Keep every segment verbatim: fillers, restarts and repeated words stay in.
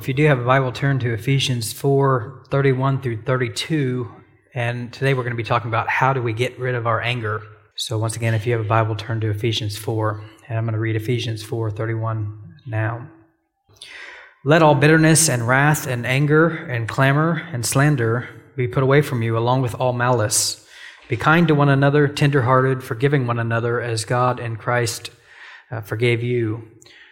If you do have a Bible, turn to Ephesians four, thirty-one through thirty-two, and today we're going to be talking about how do we get rid of our anger. So once again, if you have a Bible, turn to Ephesians four, and I'm going to read Ephesians four, thirty-one now. Let all bitterness and wrath and anger and clamor and slander be put away from you, along with all malice. Be kind to one another, tender-hearted, forgiving one another, as God in Christ uh, forgave you.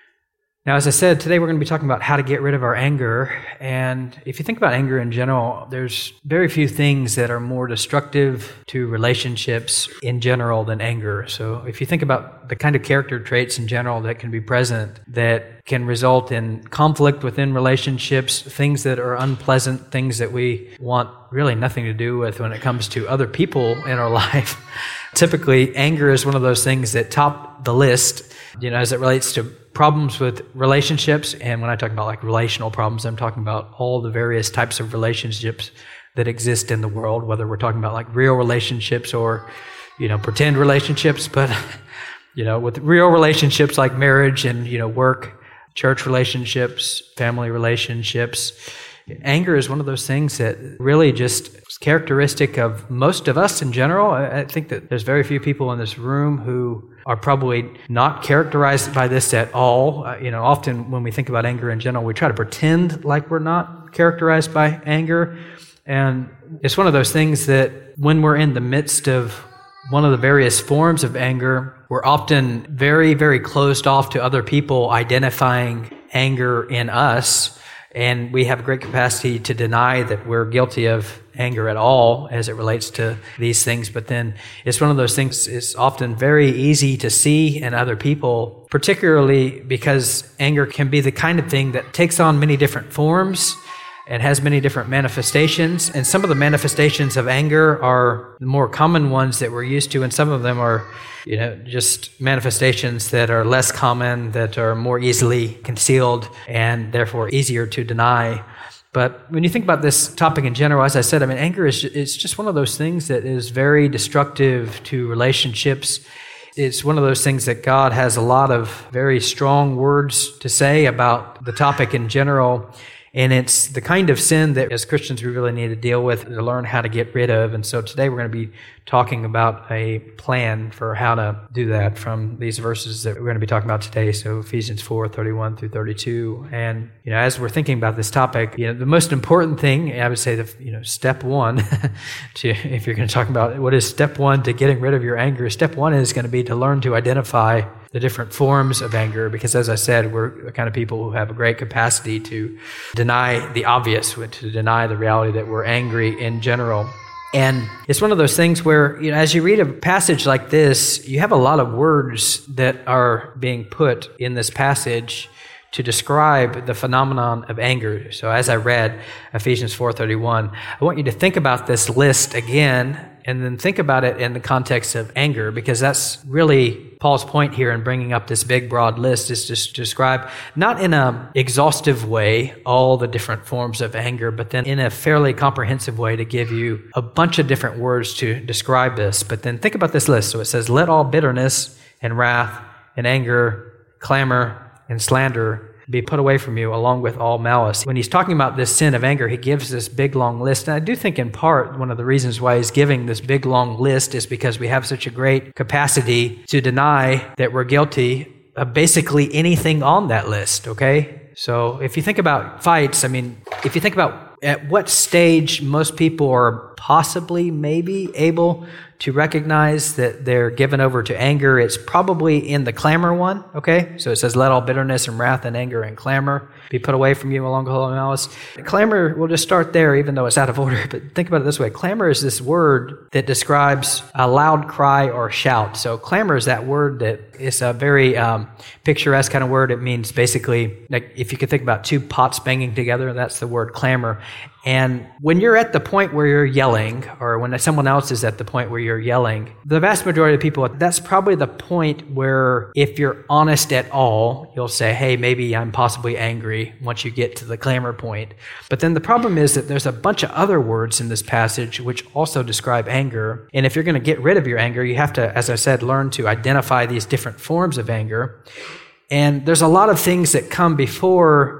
Now, as I said, today we're going to be talking about how to get rid of our anger. And if you think about anger in general, there's very few things that are more destructive to relationships in general than anger. So if you think about the kind of character traits in general that can be present that can result in conflict within relationships, things that are unpleasant, things that we want really nothing to do with when it comes to other people in our life, typically anger is one of those things that top the list, you know, as it relates to problems with relationships. And when I talk about like relational problems, I'm talking about all the various types of relationships that exist in the world, whether we're talking about like real relationships or, you know, pretend relationships. But, you know, with real relationships like marriage and, you know, work, church relationships, family relationships, anger is one of those things that really just is characteristic of most of us in general. I think that there's very few people in this room who are probably not characterized by this at all. Uh, you know, often when we think about anger in general, we try to pretend like we're not characterized by anger. And it's one of those things that when we're in the midst of one of the various forms of anger, we're often very, very closed off to other people identifying anger in us. And we have a great capacity to deny that we're guilty of anger at all as it relates to these things. But then it's one of those things, it's often very easy to see in other people, particularly because anger can be the kind of thing that takes on many different forms and has many different manifestations. And some of the manifestations of anger are the more common ones that we're used to, and some of them are, you know, just manifestations that are less common, that are more easily concealed, and therefore easier to deny. But when you think about this topic in general, as I said, I mean, anger is it's just one of those things that is very destructive to relationships. It's one of those things that God has a lot of very strong words to say about the topic in general. And it's the kind of sin that as Christians we really need to deal with to learn how to get rid of. And so today we're going to be talking about a plan for how to do that from these verses that we're going to be talking about today. So Ephesians four, thirty-one through thirty-two. And, you know, as we're thinking about this topic, you know, the most important thing, I would say, the, you know, step one to, if you're going to talk about what is step one to getting rid of your anger, step one is going to be to learn to identify the different forms of anger, because as I said, we're the kind of people who have a great capacity to deny the obvious, to deny the reality that we're angry in general. And it's one of those things where, you know, as you read a passage like this, you have a lot of words that are being put in this passage to describe the phenomenon of anger. So as I read Ephesians four thirty-one, I want you to think about this list again, and then think about it in the context of anger, because that's really Paul's point here in bringing up this big, broad list, is to describe, not in an exhaustive way, all the different forms of anger, but then in a fairly comprehensive way to give you a bunch of different words to describe this. But then think about this list. So it says, let all bitterness and wrath and anger, clamor and slander be put away from you, along with all malice. When he's talking about this sin of anger, he gives this big, long list. And I do think in part one of the reasons why he's giving this big, long list is because we have such a great capacity to deny that we're guilty of basically anything on that list, okay? So if you think about fights, I mean, if you think about at what stage most people are possibly maybe able to recognize that they're given over to anger, it's probably in the clamor one, okay? So it says, let all bitterness and wrath and anger and clamor be put away from you, along with all malice. Clamor, we'll just start there, even though it's out of order, but think about it this way. Clamor is this word that describes a loud cry or shout. So clamor is that word that is a very um, picturesque kind of word. It means basically, like if you could think about two pots banging together, that's the word clamor. And when you're at the point where you're yelling, or when someone else is at the point where you're yelling, the vast majority of people, that's probably the point where, if you're honest at all, you'll say, hey, maybe I'm possibly angry once you get to the clamor point. But then the problem is that there's a bunch of other words in this passage which also describe anger. And if you're going to get rid of your anger, you have to, as I said, learn to identify these different forms of anger. And there's a lot of things that come before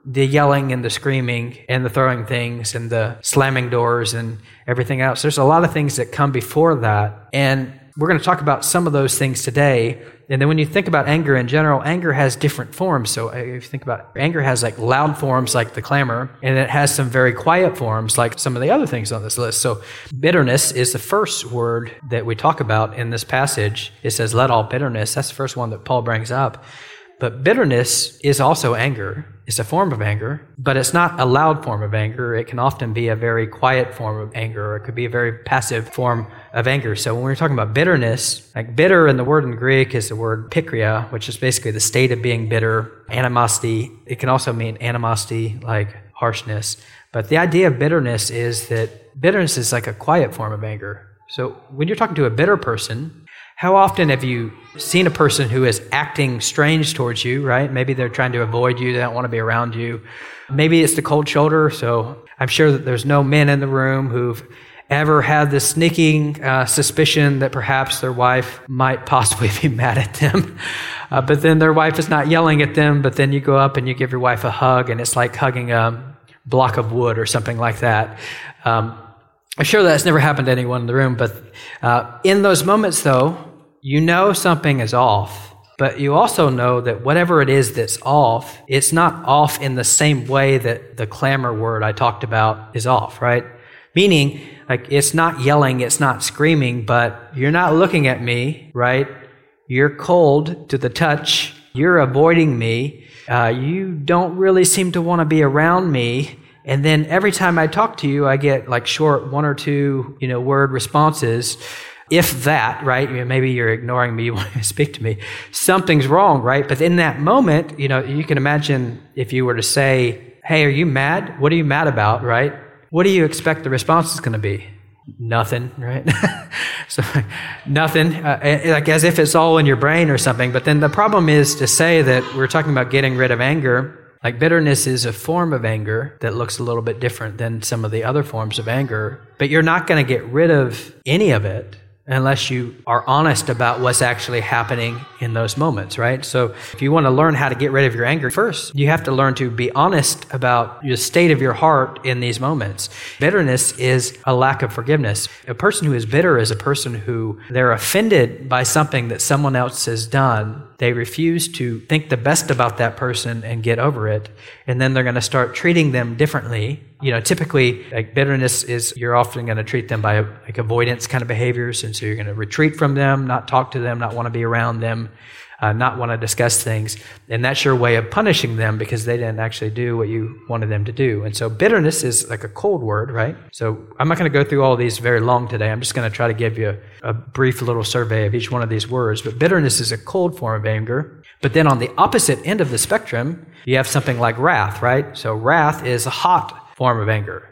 the yelling and the screaming and the throwing things and the slamming doors and everything else. There's a lot of things that come before that. And we're going to talk about some of those things today. And then when you think about anger in general, anger has different forms. So if you think about it, anger has like loud forms like the clamor, and it has some very quiet forms like some of the other things on this list. So bitterness is the first word that we talk about in this passage. It says, let all bitterness. That's the first one that Paul brings up. But bitterness is also anger. It's a form of anger, but it's not a loud form of anger. It can often be a very quiet form of anger, or it could be a very passive form of anger. So when we're talking about bitterness, like bitter in the word in Greek is the word pikria, which is basically the state of being bitter. Animosity, it can also mean animosity, like harshness. But the idea of bitterness is that bitterness is like a quiet form of anger. So when you're talking to a bitter person, how often have you seen a person who is acting strange towards you, right? Maybe they're trying to avoid you. They don't want to be around you. Maybe it's the cold shoulder. So I'm sure that there's no men in the room who've ever had the sneaking uh, suspicion that perhaps their wife might possibly be mad at them. Uh, but then their wife is not yelling at them, but then you go up and you give your wife a hug, and it's like hugging a block of wood or something like that. Um, I'm sure that's never happened to anyone in the room, but uh, in those moments, though, you know something is off, but you also know that whatever it is that's off, it's not off in the same way that the clamor word I talked about is off, right? Meaning, like, it's not yelling, it's not screaming, but you're not looking at me, right? You're cold to the touch. You're avoiding me. Uh, you don't really seem to want to be around me. And then every time I talk to you, I get like short one or two, you know, word responses. If that, right, maybe you're ignoring me, you want to speak to me, something's wrong, right? But in that moment, you know, you can imagine if you were to say, hey, are you mad? What are you mad about, right? What do you expect the response is going to be? Nothing, right? So nothing, uh, like as if it's all in your brain or something. But then the problem is to say that we're talking about getting rid of anger. Like bitterness is a form of anger that looks a little bit different than some of the other forms of anger. But you're not going to get rid of any of it unless you are honest about what's actually happening in those moments, right? So if you want to learn how to get rid of your anger, first, you have to learn to be honest about the state of your heart in these moments. Bitterness is a lack of forgiveness. A person who is bitter is a person who they're offended by something that someone else has done. They refuse to think the best about that person and get over it. And then they're going to start treating them differently. You know, typically, like bitterness is, you're often going to treat them by like avoidance kind of behaviors. And so you're going to retreat from them, not talk to them, not want to be around them, uh, not want to discuss things. And that's your way of punishing them because they didn't actually do what you wanted them to do. And so bitterness is like a cold word, right? So I'm not going to go through all of these very long today. I'm just going to try to give you a, a brief little survey of each one of these words. But bitterness is a cold form of anger. But then on the opposite end of the spectrum, you have something like wrath, right? So wrath is a hot form of anger.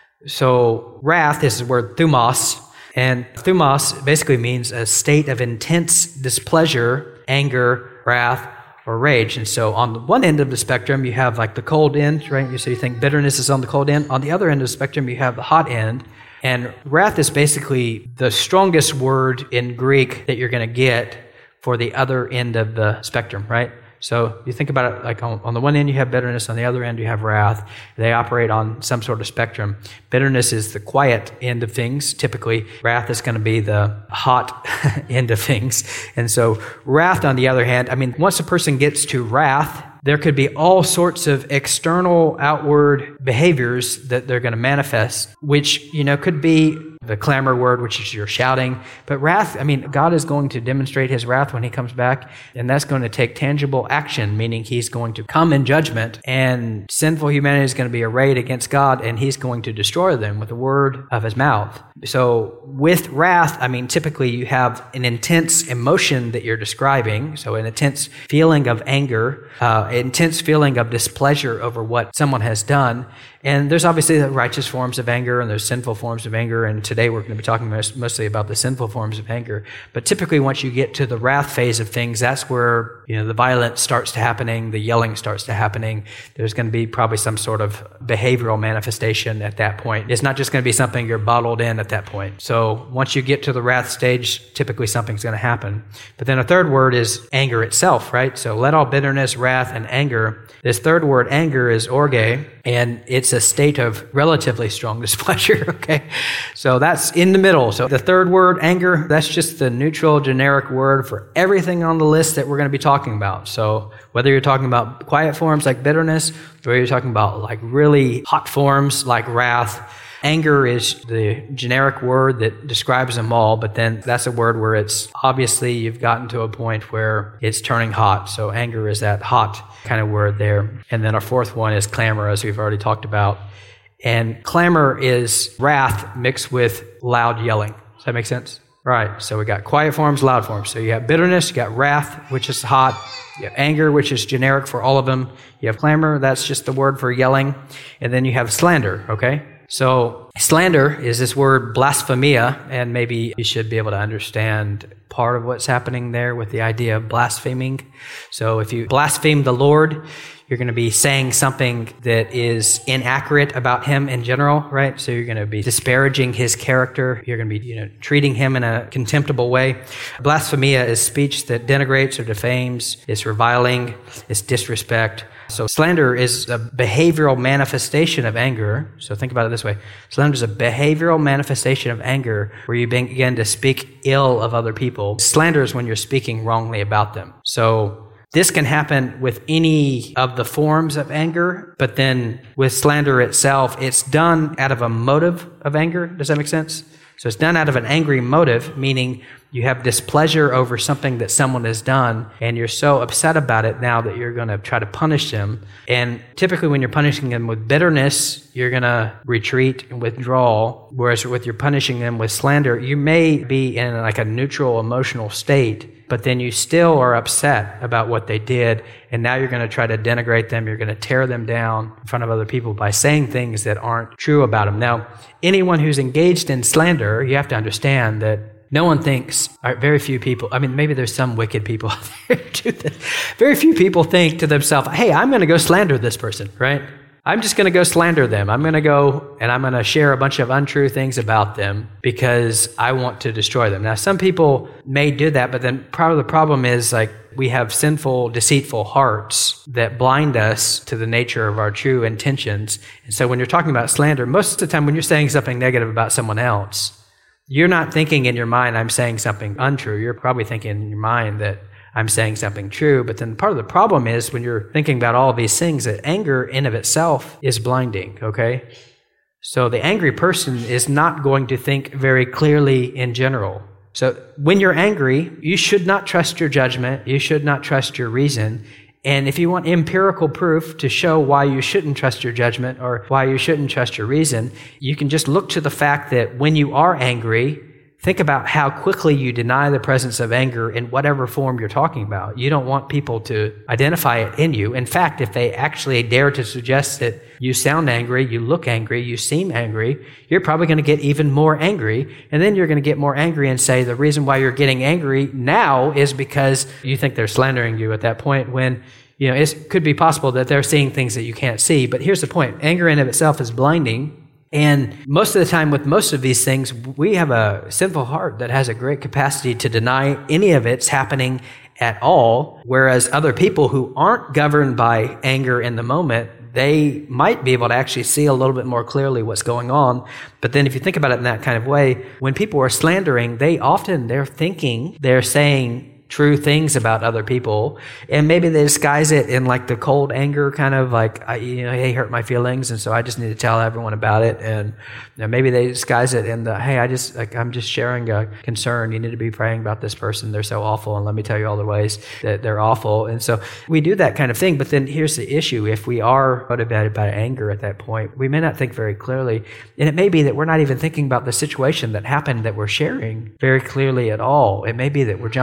So wrath is the word thumos, and thumos basically means a state of intense displeasure, anger, wrath, or rage. And so on the one end of the spectrum, you have like the cold end, right? So you think bitterness is on the cold end. On the other end of the spectrum, you have the hot end. And wrath is basically the strongest word in Greek that you're going to get for the other end of the spectrum, right? So you think about it like on, on the one end you have bitterness, on the other end you have wrath. They operate on some sort of spectrum. Bitterness is the quiet end of things, typically. Wrath is going to be the hot end of things. And so wrath, on the other hand, I mean, once a person gets to wrath, there could be all sorts of external, outward behaviors that they're going to manifest, which, you know, could be the clamor word, which is your shouting. But wrath, I mean, God is going to demonstrate his wrath when he comes back, and that's going to take tangible action, meaning he's going to come in judgment, and sinful humanity is going to be arrayed against God, and he's going to destroy them with the word of his mouth. So with wrath, I mean, typically you have an intense emotion that you're describing, so an intense feeling of anger, uh, an intense feeling of displeasure over what someone has done. And there's obviously the righteous forms of anger and there's sinful forms of anger. And today we're going to be talking most, mostly about the sinful forms of anger. But typically once you get to the wrath phase of things, that's where, you know, the violence starts to happening, the yelling starts to happening. There's going to be probably some sort of behavioral manifestation at that point. It's not just going to be something you're bottled in at that point. So once you get to the wrath stage, typically something's going to happen. But then a third word is anger itself, right? So let all bitterness, wrath, and anger. This third word, anger, is orge, and it's a state of relatively strong displeasure, okay? So that's in the middle. So the third word, anger, that's just the neutral, generic word for everything on the list that we're going to be talking about. So whether you're talking about quiet forms like bitterness, or you're talking about like really hot forms like wrath, anger is the generic word that describes them all, but then that's a word where it's obviously you've gotten to a point where it's turning hot. So anger is that hot kind of word there. And then our fourth one is clamor, as we've already talked about. And clamor is wrath mixed with loud yelling. Does that make sense? Right. So we got quiet forms, loud forms. So you have bitterness, you got wrath, which is hot. You have anger, which is generic for all of them. You have clamor, that's just the word for yelling. And then you have slander, okay? So slander is this word blasphemia, and maybe you should be able to understand part of what's happening there with the idea of blaspheming. So if you blaspheme the Lord, you're going to be saying something that is inaccurate about him in general, right? So you're going to be disparaging his character. You're going to be, you know, treating him in a contemptible way. Blasphemia is speech that denigrates or defames. It's reviling. It's disrespect. So slander is a behavioral manifestation of anger. So think about it this way. Slander is a behavioral manifestation of anger where you begin to speak ill of other people. Slander is when you're speaking wrongly about them. So this can happen with any of the forms of anger, but then with slander itself, it's done out of a motive of anger. Does that make sense? So it's done out of an angry motive, meaning you have displeasure over something that someone has done, and you're so upset about it now that you're going to try to punish them. And typically when you're punishing them with bitterness, you're going to retreat and withdraw, whereas with you're punishing them with slander, you may be in like a neutral emotional state, but then you still are upset about what they did, and now you're going to try to denigrate them, you're going to tear them down in front of other people by saying things that aren't true about them. Now, anyone who's engaged in slander, you have to understand that no one thinks, or very few people, I mean, maybe there's some wicked people out there who do this. Very few people think to themselves, hey, I'm going to go slander this person, right? I'm just going to go slander them. I'm going to go and I'm going to share a bunch of untrue things about them because I want to destroy them. Now, some people may do that, but then part of the problem is like we have sinful, deceitful hearts that blind us to the nature of our true intentions. And so when you're talking about slander, most of the time when you're saying something negative about someone else, you're not thinking in your mind, I'm saying something untrue. You're probably thinking in your mind that I'm saying something true. But then part of the problem is when you're thinking about all of these things, that anger in of itself is blinding, okay? So the angry person is not going to think very clearly in general. So when you're angry, you should not trust your judgment. You should not trust your reason. And if you want empirical proof to show why you shouldn't trust your judgment or why you shouldn't trust your reason, you can just look to the fact that when you are angry, think about how quickly you deny the presence of anger in whatever form you're talking about. You don't want people to identify it in you. In fact, if they actually dare to suggest that you sound angry, you look angry, you seem angry, you're probably going to get even more angry. And then you're going to get more angry and say the reason why you're getting angry now is because you think they're slandering you at that point when, you know, it could be possible that they're seeing things that you can't see. But here's the point. Anger in of itself is blinding. And most of the time with most of these things, we have a sinful heart that has a great capacity to deny any of it's happening at all, whereas other people who aren't governed by anger in the moment, they might be able to actually see a little bit more clearly what's going on. But then if you think about it in that kind of way, when people are slandering, they often, they're thinking, they're saying true things about other people, and maybe they disguise it in like the cold anger kind of like, I, you know, hey, hurt my feelings, and so I just need to tell everyone about it. And you know, maybe they disguise it in the, hey, I just, like, I'm just sharing a concern. You need to be praying about this person. They're so awful, and let me tell you all the ways that they're awful. And so we do that kind of thing. But then here's the issue: if we are motivated by anger at that point, we may not think very clearly, and it may be that we're not even thinking about the situation that happened that we're sharing very clearly at all. It may be that we're jumping to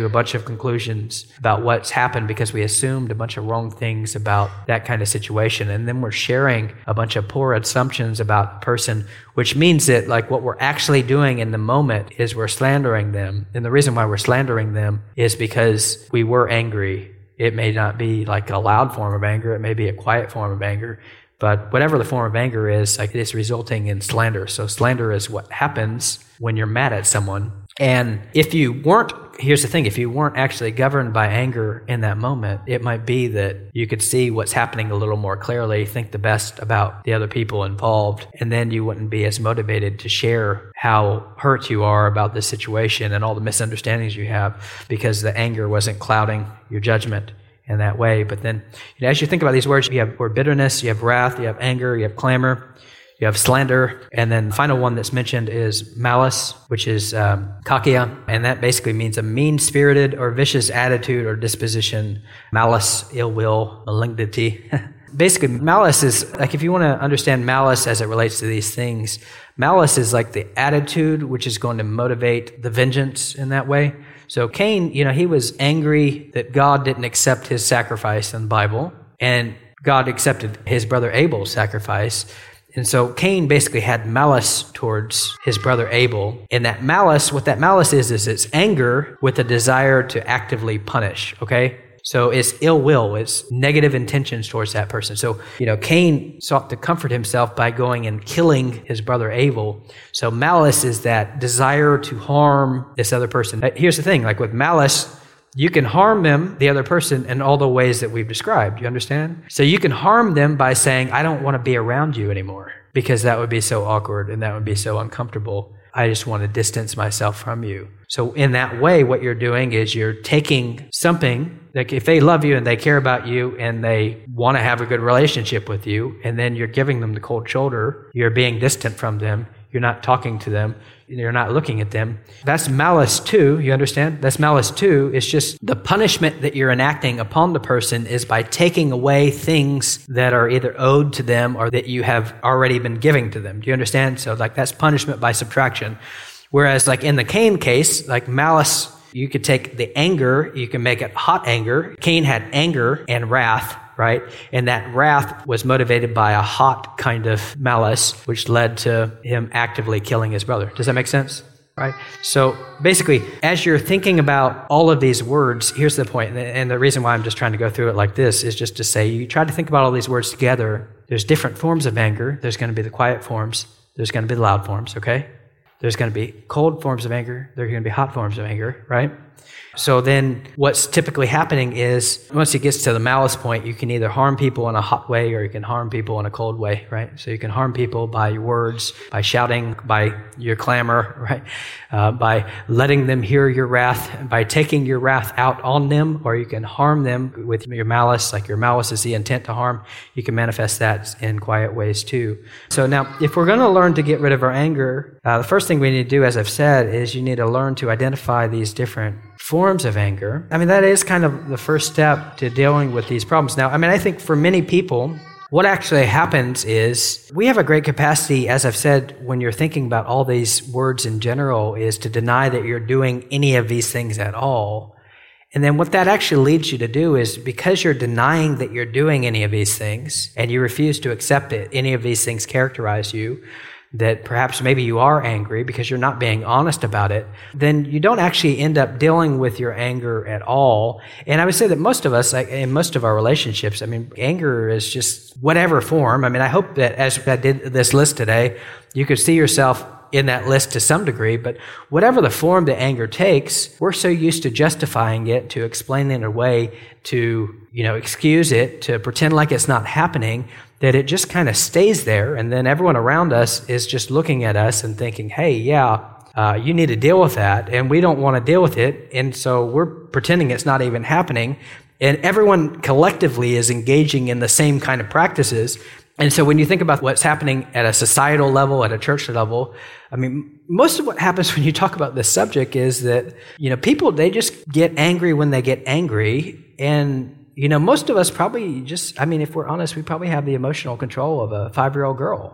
a bunch of conclusions about what's happened because we assumed a bunch of wrong things about that kind of situation. And then we're sharing a bunch of poor assumptions about the person, which means that like what we're actually doing in the moment is we're slandering them. And the reason why we're slandering them is because we were angry. It may not be like a loud form of anger. It may be a quiet form of anger. But whatever the form of anger is, like, it is resulting in slander. So slander is what happens when you're mad at someone. And if you weren't, here's the thing, if you weren't actually governed by anger in that moment, it might be that you could see what's happening a little more clearly, think the best about the other people involved, and then you wouldn't be as motivated to share how hurt you are about this situation and all the misunderstandings you have because the anger wasn't clouding your judgment in that way. But then, you know, as you think about these words, you have word bitterness, you have wrath, you have anger, you have clamor, you have slander, and then the final one that's mentioned is malice, which is um, kakia, and that basically means a mean-spirited or vicious attitude or disposition. Malice, ill will, malignity. Basically, malice is, like, if you want to understand malice as it relates to these things, malice is like the attitude which is going to motivate the vengeance in that way. So Cain, you know, he was angry that God didn't accept his sacrifice in the Bible, and God accepted his brother Abel's sacrifice. And so Cain basically had malice towards his brother Abel. And that malice, what that malice is, is it's anger with a desire to actively punish, okay? So it's ill will, it's negative intentions towards that person. So, you know, Cain sought to comfort himself by going and killing his brother Abel. So malice is that desire to harm this other person. Here's the thing, like with malice, you can harm them, the other person, in all the ways that we've described. You understand? So you can harm them by saying, I don't want to be around you anymore, because that would be so awkward and that would be so uncomfortable. I just want to distance myself from you. So in that way, what you're doing is you're taking something, like if they love you and they care about you and they want to have a good relationship with you, and then you're giving them the cold shoulder, you're being distant from them, you're not talking to them, you're not looking at them. That's malice too, you understand? That's malice too. It's just the punishment that you're enacting upon the person is by taking away things that are either owed to them or that you have already been giving to them. Do you understand? So like that's punishment by subtraction. Whereas like in the Cain case, like malice, you could take the anger, you can make it hot anger. Cain had anger and wrath, right? And that wrath was motivated by a hot kind of malice, which led to him actively killing his brother. Does that make sense? Right? So basically, as you're thinking about all of these words, here's the point. And the reason why I'm just trying to go through it like this is just to say, you try to think about all these words together. There's different forms of anger. There's going to be the quiet forms. There's going to be the loud forms, okay? There's going to be cold forms of anger. There are going to be hot forms of anger, right? So then what's typically happening is once it gets to the malice point, you can either harm people in a hot way or you can harm people in a cold way, right? So you can harm people by your words, by shouting, by your clamor, right? Uh, by letting them hear your wrath, by taking your wrath out on them, or you can harm them with your malice, like your malice is the intent to harm. You can manifest that in quiet ways too. So now, if we're going to learn to get rid of our anger, uh, the first thing we need to do, as I've said, is you need to learn to identify these different forms of anger. I mean, that is kind of the first step to dealing with these problems. Now, I mean, I think for many people, what actually happens is we have a great capacity, as I've said, when you're thinking about all these words in general, is to deny that you're doing any of these things at all. And then what that actually leads you to do is because you're denying that you're doing any of these things and you refuse to accept it, any of these things characterize you, that perhaps maybe you are angry because you're not being honest about it, then you don't actually end up dealing with your anger at all. And I would say that most of us, like in most of our relationships, I mean, anger is just whatever form. I mean, I hope that as I did this list today, you could see yourself in that list to some degree, but whatever the form that anger takes, we're so used to justifying it, to explaining it away, to, you know, excuse it, to pretend like it's not happening, that it just kind of stays there. And then everyone around us is just looking at us and thinking, hey, yeah, uh, you need to deal with that. And we don't want to deal with it. And so we're pretending it's not even happening. And everyone collectively is engaging in the same kind of practices. And so when you think about what's happening at a societal level, at a church level, I mean, most of what happens when you talk about this subject is that, you know, people, they just get angry when they get angry. And you know, most of us probably just, I mean, if we're honest, we probably have the emotional control of a five-year-old girl.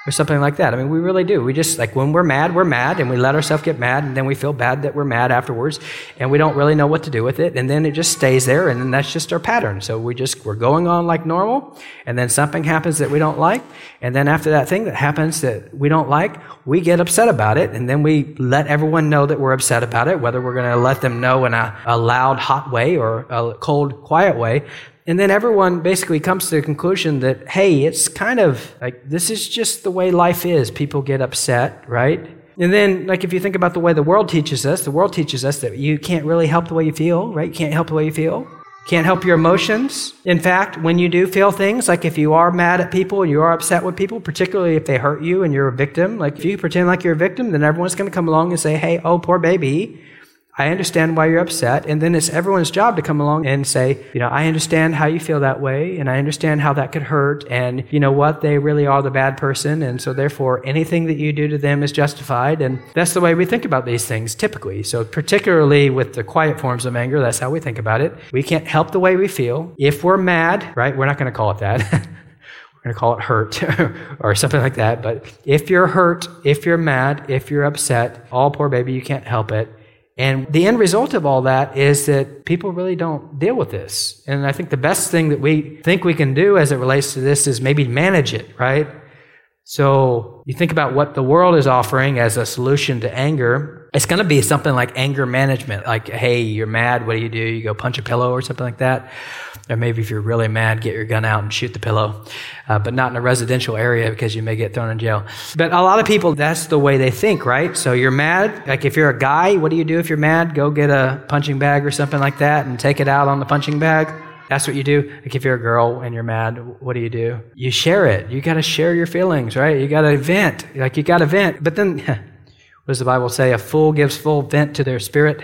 or something like that. I mean, we really do. We just, like, when we're mad, we're mad, and we let ourselves get mad, and then we feel bad that we're mad afterwards, and we don't really know what to do with it, and then it just stays there, and then that's just our pattern. So we just, we're going on like normal, and then something happens that we don't like, and then after that thing that happens that we don't like, we get upset about it, and then we let everyone know that we're upset about it, whether we're going to let them know in a, a loud, hot way or a cold, quiet way. And then everyone basically comes to the conclusion that, hey, it's kind of like, this is just the way life is. People get upset, right? And then, like, if you think about the way the world teaches us, the world teaches us that you can't really help the way you feel, right? You can't help the way you feel. Can't help your emotions. In fact, when you do feel things, like if you are mad at people, you are upset with people, particularly if they hurt you and you're a victim, like if you pretend like you're a victim, then everyone's going to come along and say, hey, oh, poor baby, I understand why you're upset. And then it's everyone's job to come along and say, you know, I understand how you feel that way, and I understand how that could hurt, and you know what, they really are the bad person, and so therefore anything that you do to them is justified. And that's the way we think about these things typically. So particularly with the quiet forms of anger, that's how we think about it. We can't help the way we feel. If we're mad, right, we're not going to call it that. We're going to call it hurt or something like that. But if you're hurt, if you're mad, if you're upset, oh, poor baby, you can't help it. And the end result of all that is that people really don't deal with this. And I think the best thing that we think we can do as it relates to this is maybe manage it, right? So you think about what the world is offering as a solution to anger. It's going to be something like anger management. Like, hey, you're mad, what do you do? You go punch a pillow or something like that. Or maybe if you're really mad, get your gun out and shoot the pillow. Uh, but not in a residential area because you may get thrown in jail. But a lot of people, that's the way they think, right? So you're mad. Like if you're a guy, what do you do if you're mad? Go get a punching bag or something like that and take it out on the punching bag. That's what you do. Like if you're a girl and you're mad, what do you do? You share it. You got to share your feelings, right? You got to vent. Like you got to vent. But then, what does the Bible say? A fool gives full vent to their spirit.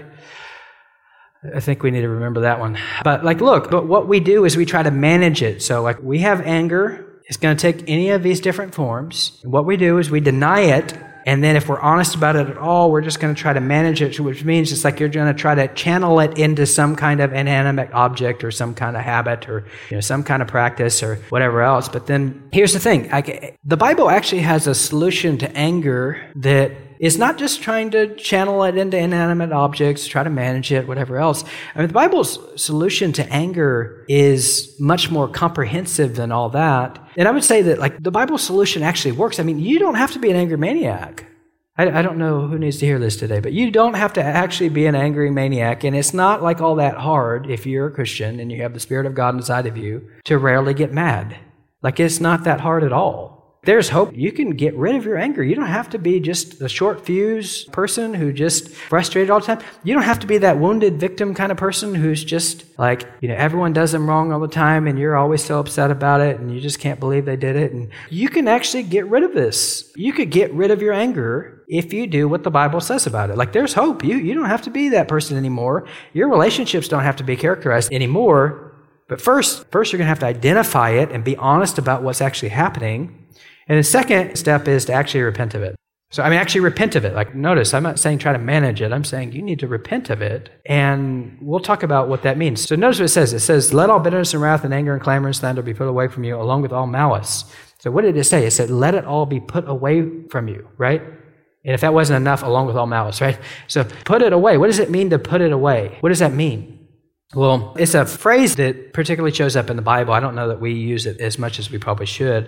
I think we need to remember that one. But like, look, but what we do is we try to manage it. So like we have anger. It's going to take any of these different forms. And what we do is we deny it. And then if we're honest about it at all, we're just going to try to manage it, which means it's like you're going to try to channel it into some kind of inanimate object or some kind of habit or you know some kind of practice or whatever else. But then here's the thing. Like, the Bible actually has a solution to anger that is not just trying to channel it into inanimate objects, try to manage it, whatever else. I mean, the Bible's solution to anger is much more comprehensive than all that. And I would say that, like, the Bible's solution actually works. I mean, you don't have to be an angry maniac. I, I don't know who needs to hear this today, but you don't have to actually be an angry maniac. And it's not like all that hard if you're a Christian and you have the Spirit of God inside of you to rarely get mad. Like, it's not that hard at all. There's hope. You can get rid of your anger. You don't have to be just a short fuse person who just frustrated all the time. You don't have to be that wounded victim kind of person who's just like, you know, everyone does them wrong all the time and you're always so upset about it and you just can't believe they did it. And you can actually get rid of this. You could get rid of your anger if you do what the Bible says about it. Like, there's hope. You, you don't have to be that person anymore. Your relationships don't have to be characterized anymore. But first, first you're going to have to identify it and be honest about what's actually happening. And the second step is to actually repent of it. So, I mean, actually repent of it. Like, notice, I'm not saying try to manage it. I'm saying you need to repent of it. And we'll talk about what that means. So notice what it says. It says, let all bitterness and wrath and anger and clamor and slander be put away from you, along with all malice. So what did it say? It said, let it all be put away from you, right? And if that wasn't enough, along with all malice, right? So put it away. What does it mean to put it away? What does that mean? Well, it's a phrase that particularly shows up in the Bible. I don't know that we use it as much as we probably should.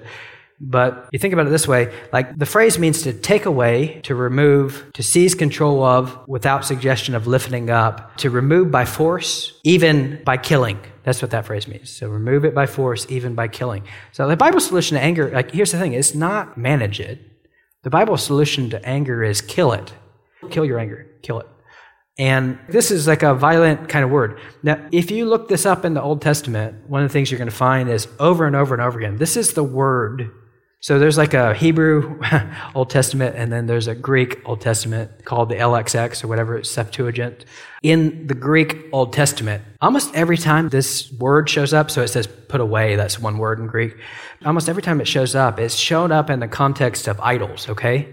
But you think about it this way, like the phrase means to take away, to remove, to seize control of without suggestion of lifting up, to remove by force, even by killing. That's what that phrase means. So remove it by force, even by killing. So the Bible's solution to anger, like here's the thing, it's not manage it. The Bible's solution to anger is kill it. Kill your anger. Kill it. And this is like a violent kind of word. Now, if you look this up in the Old Testament, one of the things you're going to find is over and over and over again, this is the word. So there's like a Hebrew Old Testament, and then there's a Greek Old Testament called the L X X or whatever, it's Septuagint. In the Greek Old Testament, almost every time this word shows up, so it says put away, that's one word in Greek. Almost every time it shows up, it's shown up in the context of idols, okay?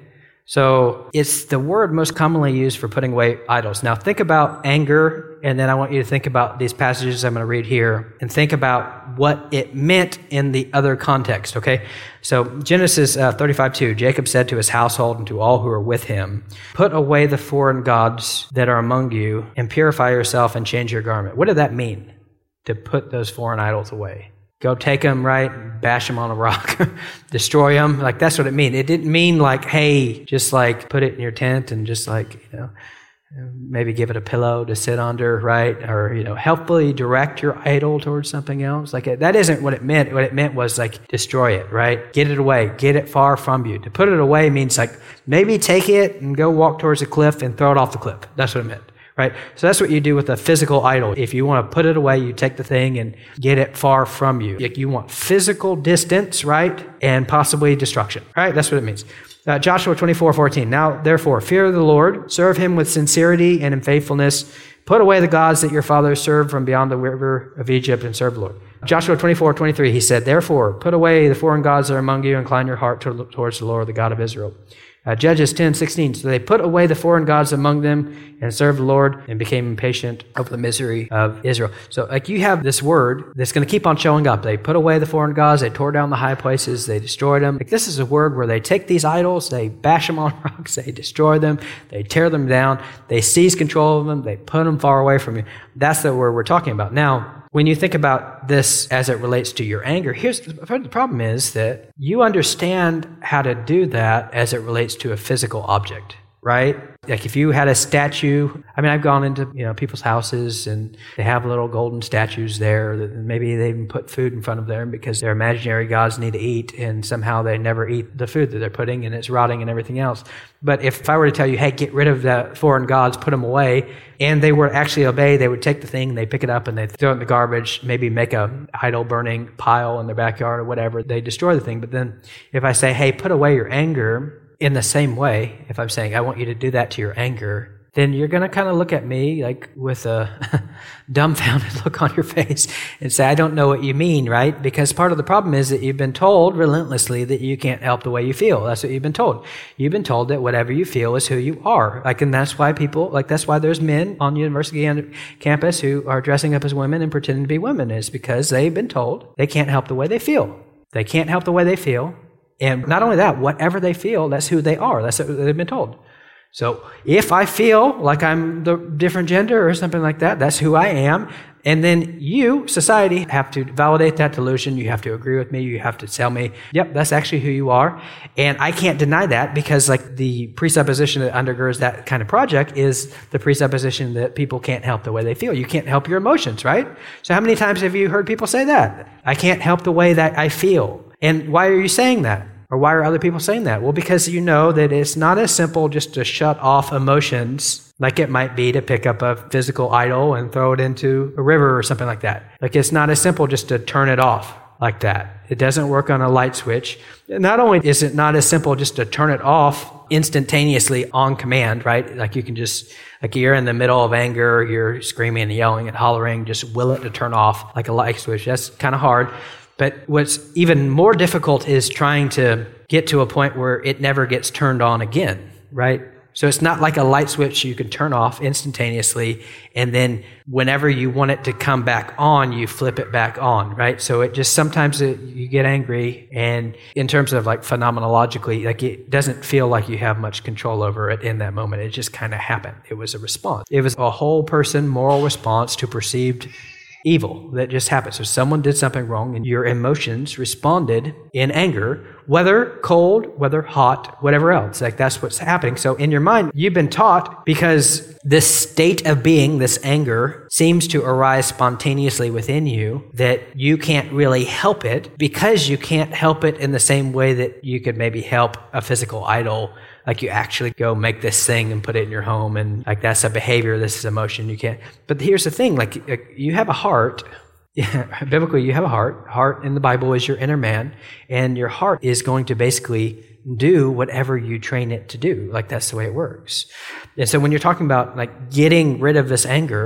So it's the word most commonly used for putting away idols. Now think about anger, and then I want you to think about these passages I'm going to read here, and think about what it meant in the other context, okay? So Genesis uh, thirty-five two, Jacob said to his household and to all who are with him, "Put away the foreign gods that are among you, and purify yourself and change your garment." What did that mean, to put those foreign idols away? Go take them, right? Bash them on a rock. Destroy them. Like, that's what it mean. It didn't mean like, hey, just like put it in your tent and just like, you know, maybe give it a pillow to sit under, right? Or, you know, helpfully direct your idol towards something else. Like, that isn't what it meant. What it meant was like, destroy it, right? Get it away. Get it far from you. To put it away means like, maybe take it and go walk towards a cliff and throw it off the cliff. That's what it meant. Right? So that's what you do with a physical idol. If you want to put it away, you take the thing and get it far from you. Like, you want physical distance, right? And possibly destruction, right? That's what it means. Uh, Joshua twenty-four fourteen. Now, therefore, fear the Lord, serve him with sincerity and in faithfulness. Put away the gods that your fathers served from beyond the river of Egypt and serve the Lord. Joshua twenty-four twenty-three, he said, therefore, put away the foreign gods that are among you, incline your heart to, towards the Lord, the God of Israel. Uh, Judges ten sixteen, so they put away the foreign gods among them and served the Lord and became impatient of the misery of Israel. So like, you have this word that's going to keep on showing up. They put away the foreign gods, they tore down the high places, they destroyed them. Like, this is a word where they take these idols, they bash them on rocks, they destroy them, they tear them down, they seize control of them, they put them far away from you. That's the word we're talking about. Now, when you think about this as it relates to your anger, here's the problem is that you understand how to do that as it relates to a physical object, right? Like, if you had a statue, I mean, I've gone into, you know, people's houses and they have little golden statues there that maybe they even put food in front of them because their imaginary gods need to eat, and somehow they never eat the food that they're putting and it's rotting and everything else. But if I were to tell you, hey, get rid of the foreign gods, put them away, and they were actually obey, they would take the thing, they pick it up and they throw it in the garbage, maybe make a idol burning pile in their backyard or whatever, they destroy the thing. But then if I say, hey, put away your anger, in the same way, if I'm saying, I want you to do that to your anger, then you're going to kind of look at me like with a dumbfounded look on your face and say, I don't know what you mean, right? Because part of the problem is that you've been told relentlessly that you can't help the way you feel. That's what you've been told. You've been told that whatever you feel is who you are. Like, and that's why people, like, that's why there's men on university campus who are dressing up as women and pretending to be women, is because they've been told they can't help the way they feel. They can't help the way they feel. And not only that, whatever they feel, that's who they are. That's what they've been told. So if I feel like I'm the different gender or something like that, that's who I am. And then you, society, have to validate that delusion. You have to agree with me. You have to tell me, yep, that's actually who you are. And I can't deny that, because like the presupposition that undergirds that kind of project is the presupposition that people can't help the way they feel. You can't help your emotions, right? So how many times have you heard people say that? I can't help the way that I feel. And why are you saying that? Or why are other people saying that? Well, because you know that it's not as simple just to shut off emotions like it might be to pick up a physical idol and throw it into a river or something like that. Like, it's not as simple just to turn it off like that. It doesn't work on a light switch. Not only is it not as simple just to turn it off instantaneously on command, right? Like, you can just, like, you're in the middle of anger, you're screaming and yelling and hollering, just will it to turn off like a light switch. That's kind of hard. But what's even more difficult is trying to get to a point where it never gets turned on again, right? So it's not like a light switch you can turn off instantaneously, and then whenever you want it to come back on, you flip it back on, right? So it just, sometimes it, you get angry, and in terms of like phenomenologically, like, it doesn't feel like you have much control over it in that moment. It just kind of happened. It was a response. It was a whole person moral response to perceived evil that just happened. So someone did something wrong and your emotions responded in anger, whether cold, whether hot, whatever else. Like, that's what's happening. So in your mind, you've been taught, because this state of being, this anger, seems to arise spontaneously within you, that you can't really help it, because you can't help it in the same way that you could maybe help a physical idol. Like, you actually go make this thing and put it in your home, and like, that's a behavior, this is emotion, you can't. But here's the thing, like, you have a heart. Biblically, you have a heart. Heart in the Bible is your inner man, and your heart is going to basically do whatever you train it to do. Like, that's the way it works. And so when you're talking about like getting rid of this anger,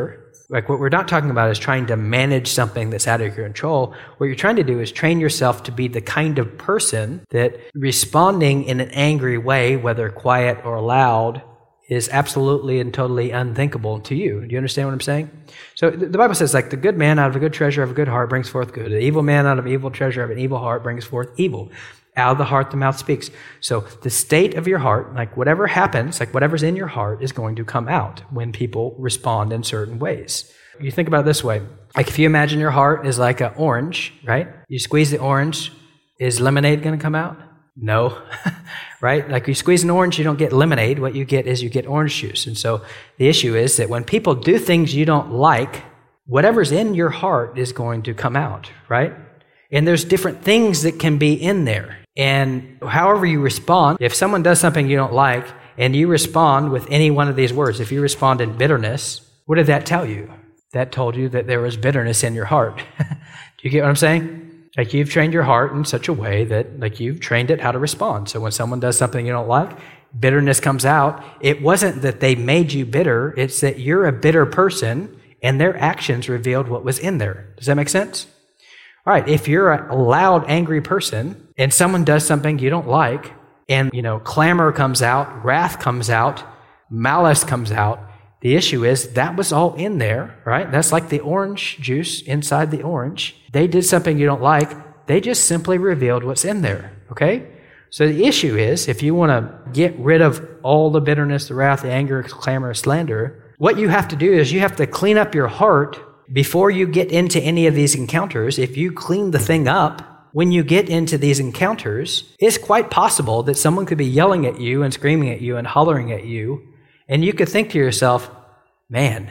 Like what we're not talking about is trying to manage something that's out of your control. What you're trying to do is train yourself to be the kind of person that responding in an angry way, whether quiet or loud, is absolutely and totally unthinkable to you. Do you understand what I'm saying? So the Bible says, like, the good man out of a good treasure of a good heart brings forth good. The evil man out of an evil treasure of an evil heart brings forth evil. Out of the heart, the mouth speaks. So the state of your heart, like whatever happens, like whatever's in your heart is going to come out when people respond in certain ways. You think about it this way. Like if you imagine your heart is like an orange, right? You squeeze the orange, is lemonade going to come out? No, right? Like you squeeze an orange, you don't get lemonade. What you get is you get orange juice. And so the issue is that when people do things you don't like, whatever's in your heart is going to come out, right? And there's different things that can be in there. And however you respond, if someone does something you don't like and you respond with any one of these words, if you respond in bitterness, what did that tell you? That told you that there was bitterness in your heart. Do you get what I'm saying? Like you've trained your heart in such a way that like you've trained it how to respond. So when someone does something you don't like, bitterness comes out. It wasn't that they made you bitter. It's that you're a bitter person and their actions revealed what was in there. Does that make sense? All right, if you're a loud, angry person and someone does something you don't like and, you know, clamor comes out, wrath comes out, malice comes out, the issue is that was all in there, right? That's like the orange juice inside the orange. They did something you don't like. They just simply revealed what's in there, okay? So the issue is if you want to get rid of all the bitterness, the wrath, the anger, clamor, slander, what you have to do is you have to clean up your heart before you get into any of these encounters. If you clean the thing up, when you get into these encounters, it's quite possible that someone could be yelling at you and screaming at you and hollering at you, and you could think to yourself, man,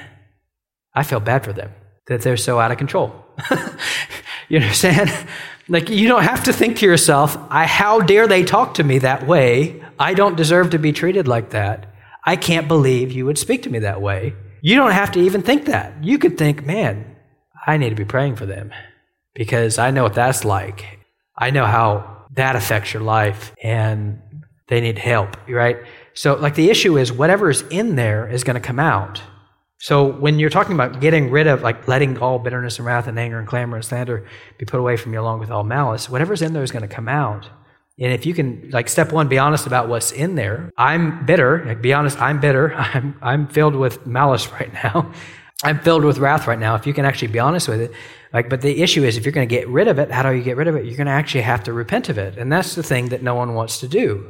I feel bad for them, that they're so out of control. You understand? Like, you don't have to think to yourself, I, how dare they talk to me that way? I don't deserve to be treated like that. I can't believe you would speak to me that way. You don't have to even think that. You could think, man, I need to be praying for them because I know what that's like. I know how that affects your life and they need help, right? So like the issue is whatever's in there is going to come out. So when you're talking about getting rid of, like letting all bitterness and wrath and anger and clamor and slander be put away from you along with all malice, whatever's in there is going to come out. And if you can, like step one, be honest about what's in there. I'm bitter. Like, be honest, I'm bitter. I'm I'm filled with malice right now. I'm filled with wrath right now. If you can actually be honest with it. Like, but the issue is if you're going to get rid of it, how do you get rid of it? You're going to actually have to repent of it. And that's the thing that no one wants to do.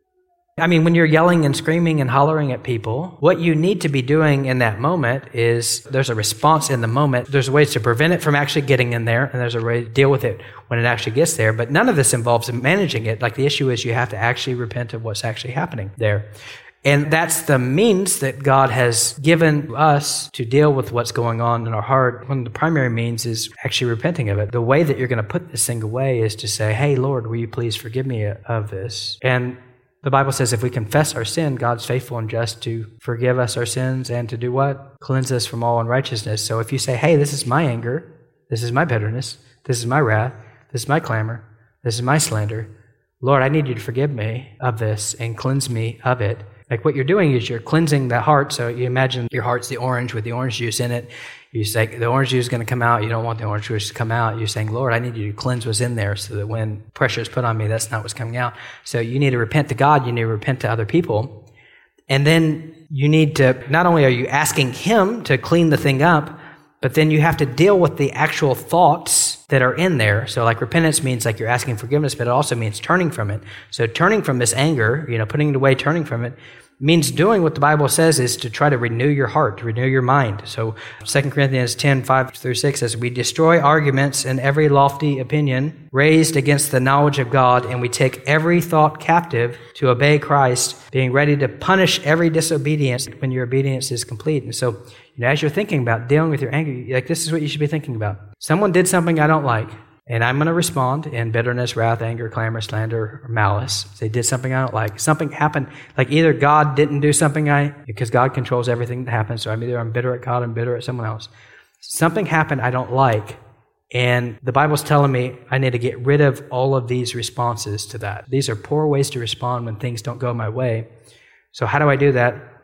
I mean, when you're yelling and screaming and hollering at people, what you need to be doing in that moment is there's a response in the moment. There's ways to prevent it from actually getting in there, and there's a way to deal with it when it actually gets there. But none of this involves managing it. Like the issue is you have to actually repent of what's actually happening there. And that's the means that God has given us to deal with what's going on in our heart. One of the primary means is actually repenting of it. The way that you're going to put this thing away is to say, hey, Lord, will you please forgive me of this? And the Bible says if we confess our sin, God's faithful and just to forgive us our sins and to do what? Cleanse us from all unrighteousness. So if you say, hey, this is my anger, this is my bitterness, this is my wrath, this is my clamor, this is my slander, Lord, I need you to forgive me of this and cleanse me of it. Like what you're doing is you're cleansing the heart. So you imagine your heart's the orange with the orange juice in it. You say the orange juice is going to come out. You don't want the orange juice to come out. You're saying, Lord, I need you to cleanse what's in there so that when pressure is put on me, that's not what's coming out. So you need to repent to God. You need to repent to other people. And then you need to, not only are you asking Him to clean the thing up, but then you have to deal with the actual thoughts that are in there. So like repentance means like you're asking forgiveness, but it also means turning from it. So turning from this anger, you know, putting it away, turning from it, means doing what the Bible says is to try to renew your heart, to renew your mind. So Second Corinthians ten, five through six says, we destroy arguments and every lofty opinion raised against the knowledge of God, and we take every thought captive to obey Christ, being ready to punish every disobedience when your obedience is complete. And so, you know, as you're thinking about dealing with your anger, like this is what you should be thinking about. Someone did something I don't like, and I'm going to respond in bitterness, wrath, anger, clamor, slander, or malice. They did something I don't like. Something happened. Like either God didn't do something I, because God controls everything that happens. So I'm either I'm bitter at God, I'm bitter at someone else. Something happened I don't like. And the Bible's telling me I need to get rid of all of these responses to that. These are poor ways to respond when things don't go my way. So how do I do that?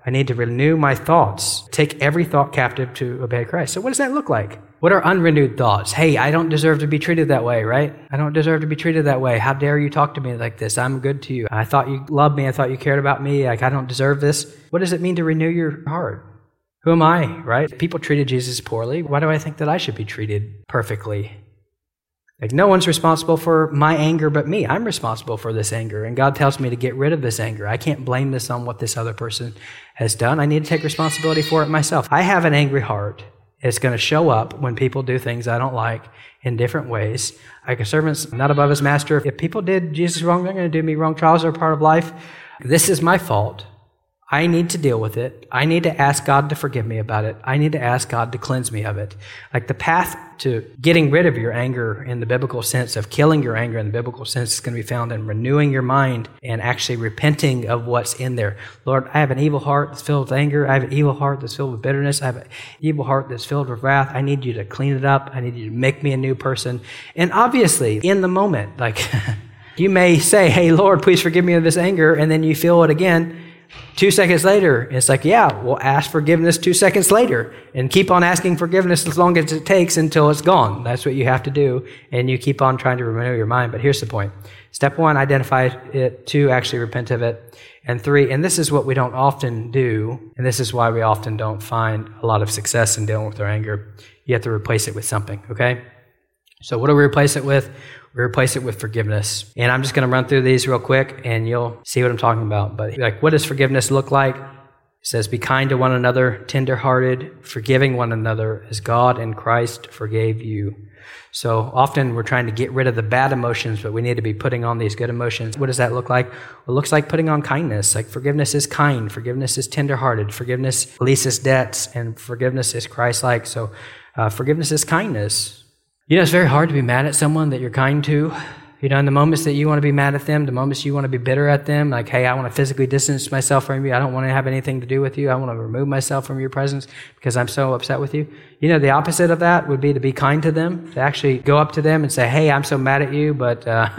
I need to renew my thoughts, take every thought captive to obey Christ. So what does that look like? What are unrenewed thoughts? Hey, I don't deserve to be treated that way, right? I don't deserve to be treated that way. How dare you talk to me like this? I'm good to you. I thought you loved me. I thought you cared about me. Like, I don't deserve this. What does it mean to renew your heart? Who am I, right? People treated Jesus poorly. Why do I think that I should be treated perfectly? Like, no one's responsible for my anger but me. I'm responsible for this anger, and God tells me to get rid of this anger. I can't blame this on what this other person has done. I need to take responsibility for it myself. I have an angry heart. It's going to show up when people do things I don't like in different ways. Like a servant's not above his master. If people did Jesus wrong, they're going to do me wrong. Trials are a part of life. This is my fault. I need to deal with it. I need to ask God to forgive me about it. I need to ask God to cleanse me of it. Like the path to getting rid of your anger in the biblical sense, of killing your anger in the biblical sense, is going to be found in renewing your mind and actually repenting of what's in there. Lord, I have an evil heart that's filled with anger. I have an evil heart that's filled with bitterness. I have an evil heart that's filled with wrath. I need you to clean it up. I need you to make me a new person. And obviously, in the moment, like you may say, hey, Lord, please forgive me of this anger, and then you feel it again. Two seconds later, it's like, yeah, we'll ask forgiveness two seconds later and keep on asking forgiveness as long as it takes until it's gone. That's what you have to do, and you keep on trying to renew your mind. But here's the point. Step one, identify it. Two, actually repent of it. And three, and this is what we don't often do, and this is why we often don't find a lot of success in dealing with our anger. You have to replace it with something, okay? So what do we replace it with? We replace it with forgiveness. And I'm just going to run through these real quick, and you'll see what I'm talking about. But like, what does forgiveness look like? It says, be kind to one another, tender-hearted, forgiving one another as God and Christ forgave you. So often we're trying to get rid of the bad emotions, but we need to be putting on these good emotions. What does that look like? Well, it looks like putting on kindness. Like forgiveness is kind. Forgiveness is tender-hearted. Forgiveness releases debts, and forgiveness is Christ-like. So uh, forgiveness is kindness. You know, it's very hard to be mad at someone that you're kind to. You know, in the moments that you want to be mad at them, the moments you want to be bitter at them, like, hey, I want to physically distance myself from you. I don't want to have anything to do with you. I want to remove myself from your presence because I'm so upset with you. You know, the opposite of that would be to be kind to them, to actually go up to them and say, hey, I'm so mad at you, but uh,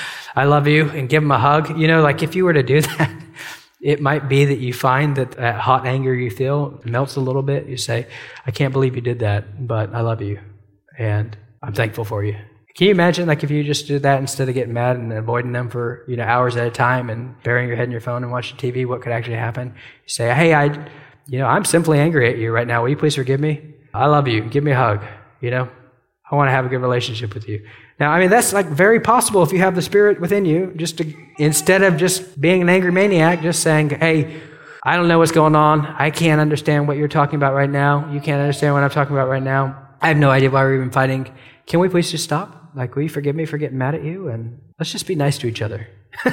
I love you, and give them a hug. You know, like if you were to do that, it might be that you find that that hot anger you feel melts a little bit. You say, I can't believe you did that, but I love you, and I'm thankful for you. Can you imagine, like, if you just did that instead of getting mad and avoiding them for, you know, hours at a time and burying your head in your phone and watching T V, what could actually happen? You say, hey, I, you know, I'm simply angry at you right now. Will you please forgive me? I love you. Give me a hug. You know, I want to have a good relationship with you. Now, I mean, that's like very possible if you have the Spirit within you, just to, instead of just being an angry maniac, just saying, hey, I don't know what's going on. I can't understand what you're talking about right now. You can't understand what I'm talking about right now. I have no idea why we're even fighting. Can we please just stop? Like, will you forgive me for getting mad at you? And let's just be nice to each other.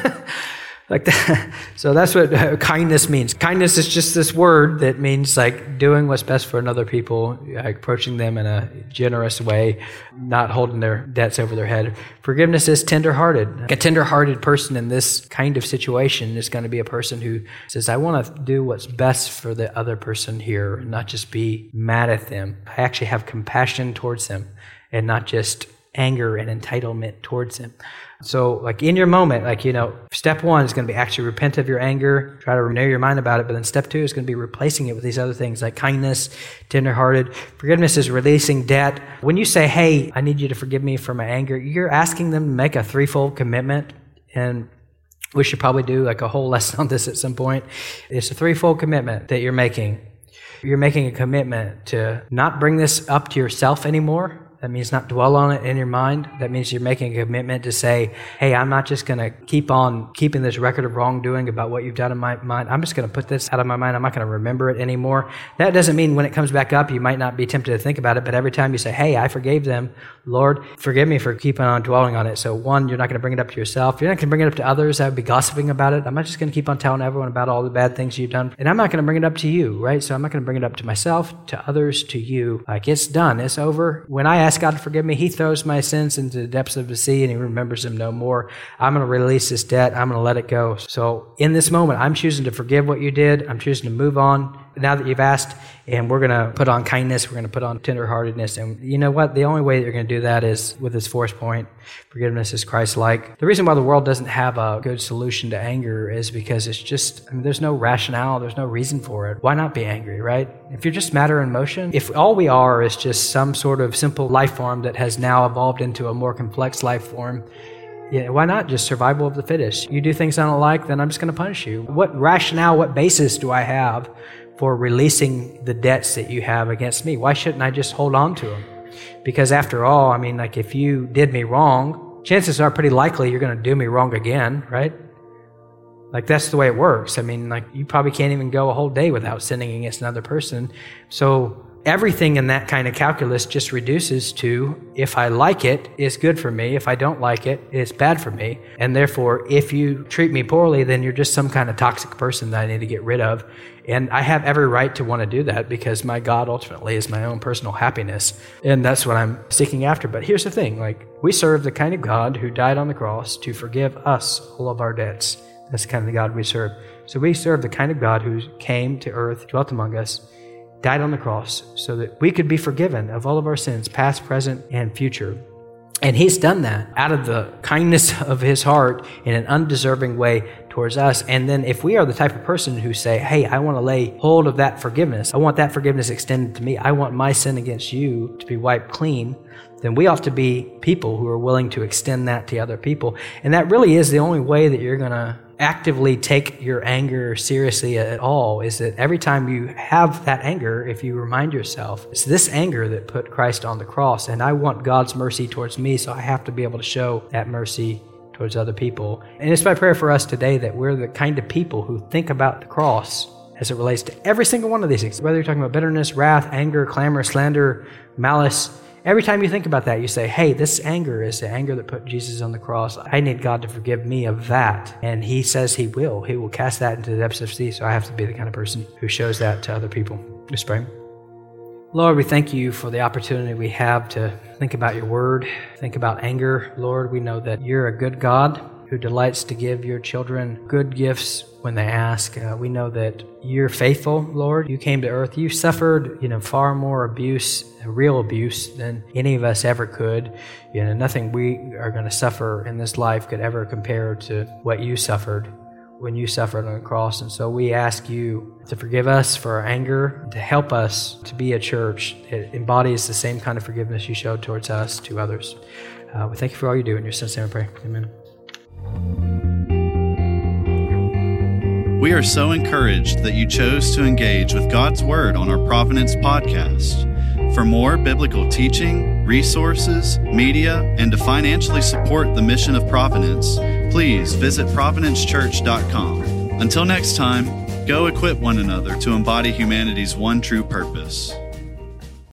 Like that. So that's what uh, kindness means. Kindness is just this word that means like doing what's best for another people, like approaching them in a generous way, not holding their debts over their head. Forgiveness is tender-hearted. A tender-hearted person in this kind of situation is going to be a person who says, I want to do what's best for the other person here and not just be mad at them. I actually have compassion towards them and not just anger and entitlement towards them. So like in your moment, like, you know, step one is going to be actually repent of your anger, try to renew your mind about it. But then step two is going to be replacing it with these other things like kindness, tenderhearted. Forgiveness is releasing debt. When you say, hey, I need you to forgive me for my anger, you're asking them to make a threefold commitment. And we should probably do like a whole lesson on this at some point. It's a threefold commitment that you're making. You're making a commitment to not bring this up to yourself anymore. That means not dwell on it in your mind. That means you're making a commitment to say, hey, I'm not just going to keep on keeping this record of wrongdoing about what you've done in my mind. I'm just going to put this out of my mind. I'm not going to remember it anymore. That doesn't mean when it comes back up, you might not be tempted to think about it, but every time you say, hey, I forgave them, Lord, forgive me for keeping on dwelling on it. So one, you're not going to bring it up to yourself. You're not going to bring it up to others that would be gossiping about it. I'm not just going to keep on telling everyone about all the bad things you've done. And I'm not going to bring it up to you, right? So I'm not going to bring it up to myself, to others, to you. Like, it's done. It's over. When I ask God to forgive me, He throws my sins into the depths of the sea and He remembers them no more. I'm going to release this debt. I'm going to let it go. So in this moment, I'm choosing to forgive what you did. I'm choosing to move on. now that you've asked, and we're going to put on kindness, we're going to put on tenderheartedness. And you know what? The only way that you're going to do that is with this fourth point, forgiveness is Christ-like. The reason why the world doesn't have a good solution to anger is because it's just, I mean, there's no rationale, there's no reason for it. Why not be angry, right? If you're just matter in motion, if all we are is just some sort of simple life form that has now evolved into a more complex life form, yeah, why not just survival of the fittest? You do things I don't like, then I'm just going to punish you. What rationale, what basis do I have for releasing the debts that you have against me? Why shouldn't I just hold on to them? Because after all, I mean, like if you did me wrong, chances are pretty likely you're going to do me wrong again, right? Like that's the way it works. I mean, like you probably can't even go a whole day without sinning against another person. So everything in that kind of calculus just reduces to, if I like it, it's good for me. If I don't like it, it's bad for me. And therefore, if you treat me poorly, then you're just some kind of toxic person that I need to get rid of. And I have every right to want to do that because my God ultimately is my own personal happiness. And that's what I'm seeking after. But here's the thing, like we serve the kind of God who died on the cross to forgive us all of our debts. That's the kind of God we serve. So we serve the kind of God who came to earth, dwelt among us, died on the cross so that we could be forgiven of all of our sins, past, present, and future. And he's done that out of the kindness of his heart in an undeserving way towards us. And then if we are the type of person who say, hey, I want to lay hold of that forgiveness, I want that forgiveness extended to me, I want my sin against you to be wiped clean, then we ought to be people who are willing to extend that to other people. And that really is the only way that you're going to actively take your anger seriously at all, is that every time you have that anger, if you remind yourself, it's this anger that put Christ on the cross, and I want God's mercy towards me, so I have to be able to show that mercy towards other people. And it's my prayer for us today that we're the kind of people who think about the cross as it relates to every single one of these things, whether you're talking about bitterness, wrath, anger, clamor, slander, malice. Every time you think about that, you say, hey, this anger is the anger that put Jesus on the cross. I need God to forgive me of that. And he says he will. He will cast that into the depths of the sea. So I have to be the kind of person who shows that to other people. Let's pray. Lord, we thank you for the opportunity we have to think about your word, think about anger. Lord, we know that you're a good God who delights to give your children good gifts when they ask. Uh, we know that you're faithful, Lord. You came to earth. You suffered, you know, far more abuse, real abuse, than any of us ever could. You know, nothing we are going to suffer in this life could ever compare to what you suffered when you suffered on the cross. And so we ask you to forgive us for our anger, to help us to be a church that embodies the same kind of forgiveness you showed towards us to others. Uh, we thank you for all you do. In your son's name I pray. Amen. We are so encouraged that you chose to engage with God's Word on our Providence podcast. For more biblical teaching, resources, media, and to financially support the mission of Providence, please visit providence church dot com. Until next time, go equip one another to embody humanity's one true purpose.